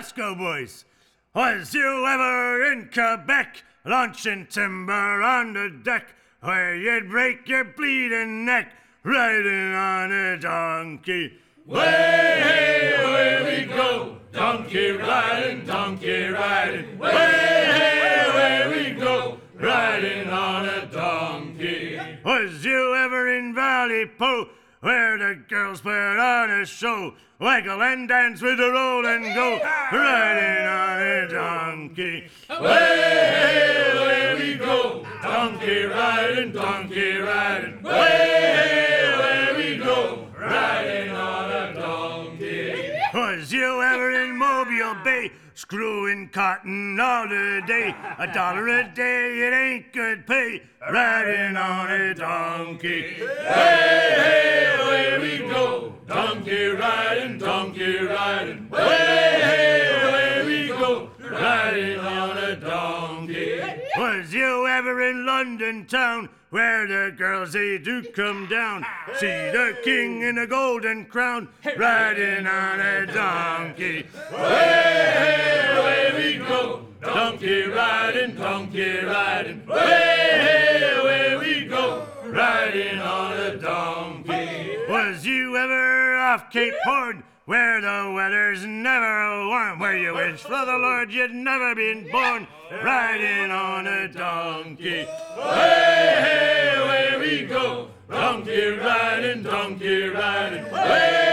Let's go, boys. Was you ever in Quebec, launching timber on the deck, where you'd break your bleeding neck, riding on a donkey? Way, hey, away we go, donkey riding, way, hey, away we go, riding on a donkey. Was you ever in Valley Po, where the girls put on a show, waggle and dance with a roll and go, riding on a donkey? Way, hey, away we go, donkey riding, way, hey, away we go, riding on a donkey. Was you ever in Mobile Bay, screwing cotton all the day? $1 a day, it ain't good pay, riding on a donkey. Way, hey, away we go, donkey riding, way, hey, away we go, riding on a donkey. Was you ever in London town, where the girls they do come down, see the king in a golden crown, riding on a donkey? Way, hey, away we go, donkey riding, way, hey, away we go, riding on a donkey. Was you ever off Cape Horn, where the weather's never warm, where you wish for the Lord you'd never been born, riding on a donkey? Way, hey, away we go, donkey riding, way,